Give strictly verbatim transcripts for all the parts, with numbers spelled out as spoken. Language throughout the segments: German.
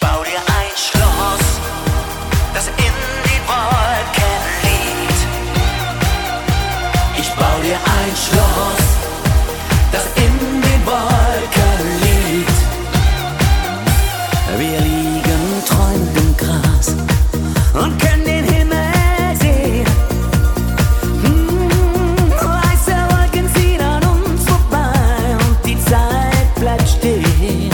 bau dir ein Schloss, das in den Wolken liegt. Ich bau dir ein Schloss, das in den Wolken liegt. Wir liegen träumend im Gras und können den Himmel sehen. Hm, weiße Wolken ziehen an uns vorbei und die Zeit bleibt stehen.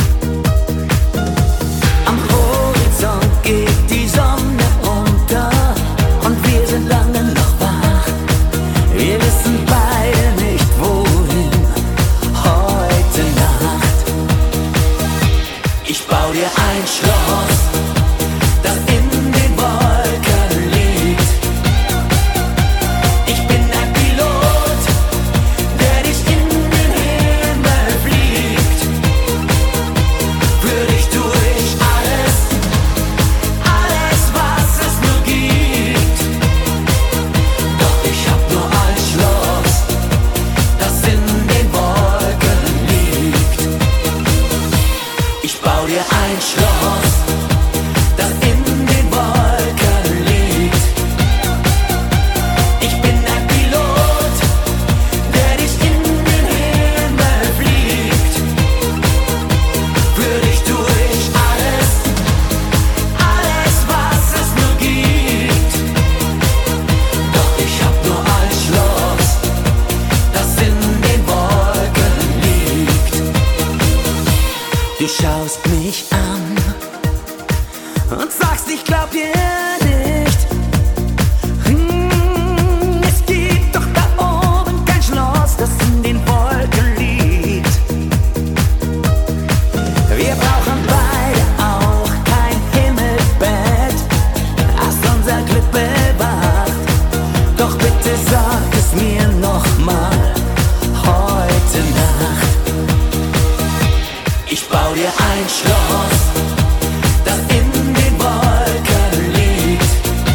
Am Horizont geht die Sonne unter und wir sind lange noch wach. Wir wissen beide nicht wohin heute Nacht. Ich bau dir ein Schloss, das in den Wolken liegt. Ich bin ein Pilot, der dich in den Himmel fliegt. Für dich tue ich alles, alles was es nur gibt. Doch ich hab nur ein Schloss, das in den Wolken liegt. Ich bau dir ein Schloss, das in den Wolken liegt. Ich bin ein Pilot, der dich in den Himmel fliegt. Für dich tue ich alles, alles was es nur gibt. Doch ich hab nur ein Schloss, das in den Wolken liegt. Du schaust mich an und sagst, ich glaub dir nicht. Hm, es gibt doch da oben kein Schloss, das in den Wolken liegt. Wir brauchen beide auch kein Himmelbett, das unser Glück bewacht. Doch bitte sag es mir noch mal heute Nacht. Ich bau dir ein Schloss, das in den Wolken liegt.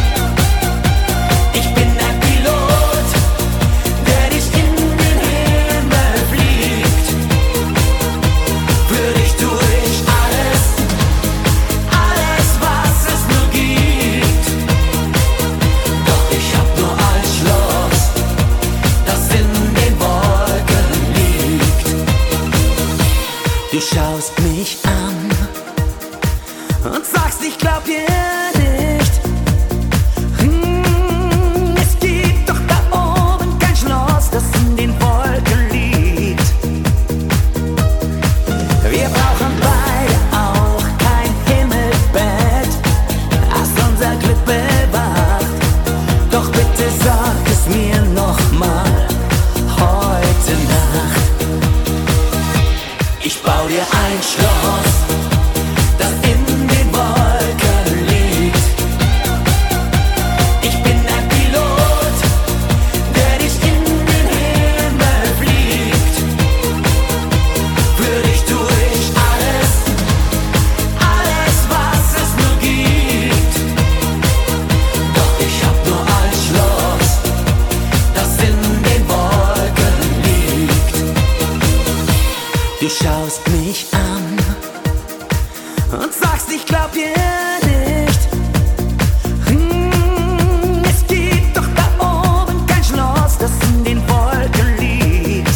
Ich bin ein Pilot, der dich in den Himmel fliegt. Für dich tue ich alles, alles was es nur gibt. Doch ich hab nur ein Schloss, das in den Wolken liegt. Du schaust mich an und sagst, ich glaub dir nicht. Hm, es gibt doch da oben kein Schloss, das in den Wolken liegt. Wir brauchen beide auch kein Himmelbett, das unser Glück bewacht. Doch bitte sag es mir noch mal heute Nacht. Ich bau dir ein Schloss, das in den Wolken liegt. Ich bin ein Pilot, der dich in den Himmel fliegt. Für dich tue ich alles, alles was es nur gibt. Doch ich hab nur ein Schloss, das in den Wolken liegt. Du schaust mich an und sagst, ich glaub dir nicht. Hm, es gibt doch da oben kein Schloss, das in den Wolken liegt.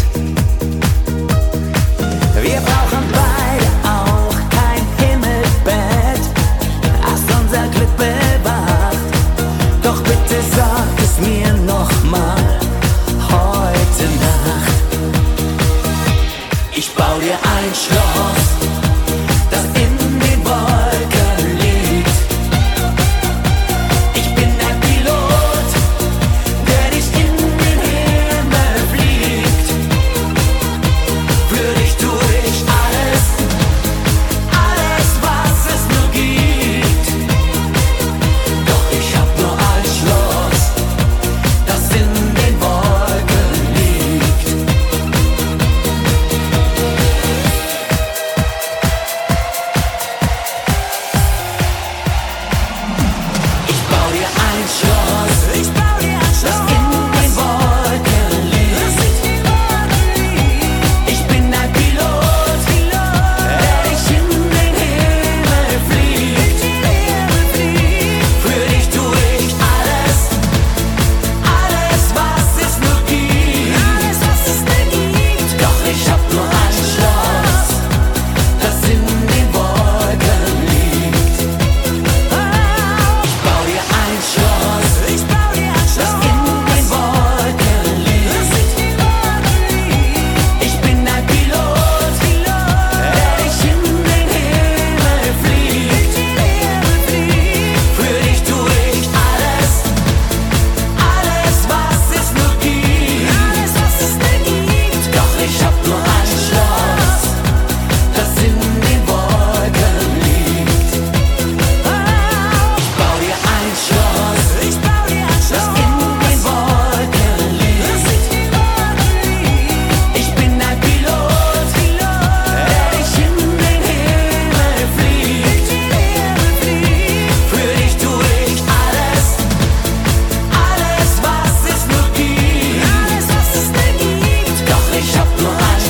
Wir brauchen beide auch kein Himmelbett, das unser Glück bewacht. Doch bitte sag es mir noch mal heute Nacht. Ich bau dir ein Schloss, das in den Wolken liegt. hab nur ein